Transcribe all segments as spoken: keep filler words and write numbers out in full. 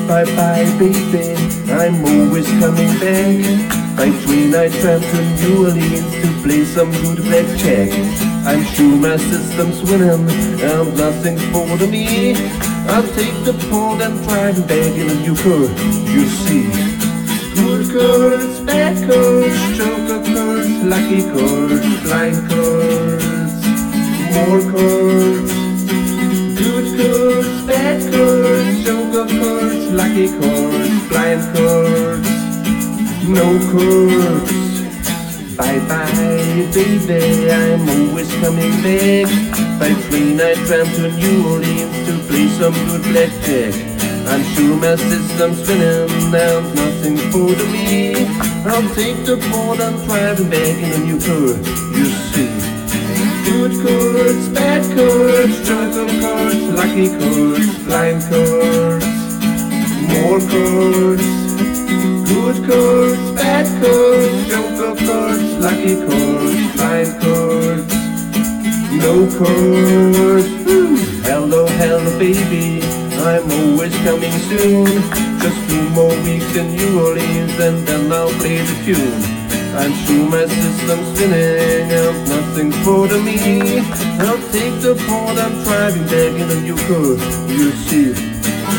Bye bye baby, I'm always coming back. By train I travel to New Orleans to play some good blackjack. I'm sure my system's winning and nothing's bothering me. I'll take the port and drive back in a new car, you see. Good cards, bad cards, joker cards, lucky cards, blind cards, more cards. Good cards, bad cards, joker cards, lucky cards, blind cards, no cards. Bye bye baby, I'm always coming back. By train I tram to New Orleans to play some good blackjack. I'm sure my system's spinning and nothing's bothering me. I'll take the board and drive back in a new car, you see. Good cards, bad cards, joker cards, lucky cards, blind cards, more cards. Good cards, bad cards, joker cards, lucky cards, blind cards, no cards. Woo. Hello, hello baby, I'm always coming soon. Just two more weeks in New Orleans and then I'll play the tune. I'm sure my system's spinning and nothing's bothering me. I'll take the port, I'm driving back in a new car, you see.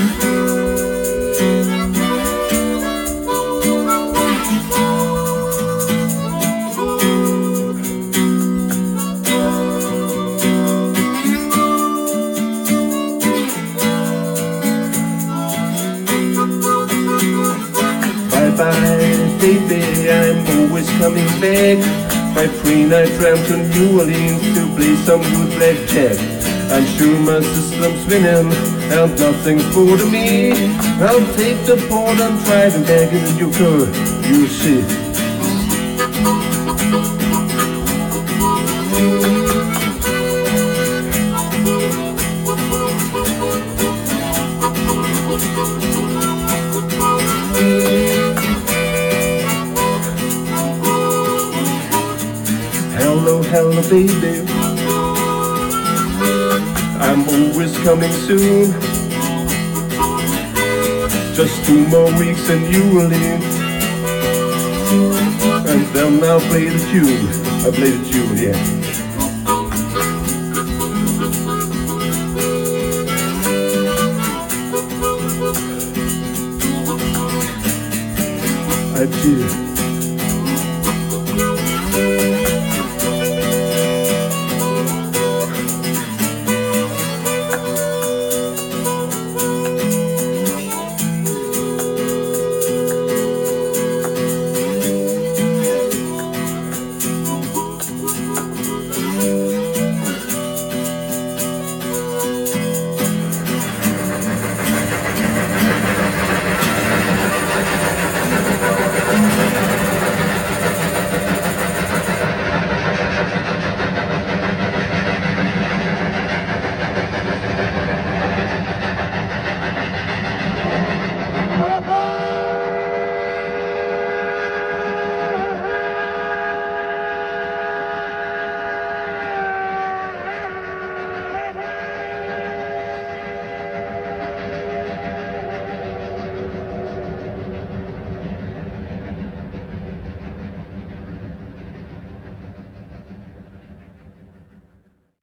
Bye bye baby, I'm always coming back. By train I tram to New Orleans to play some good blackjack. I'm sure my system's winning and nothing's bothering me. I'll take the port and drive back in a new car, you see. Hello, hello baby, I'm always coming soon. Just two more weeks in New Orleans and then I'll play the tune. I'll play the tune, yeah. I did.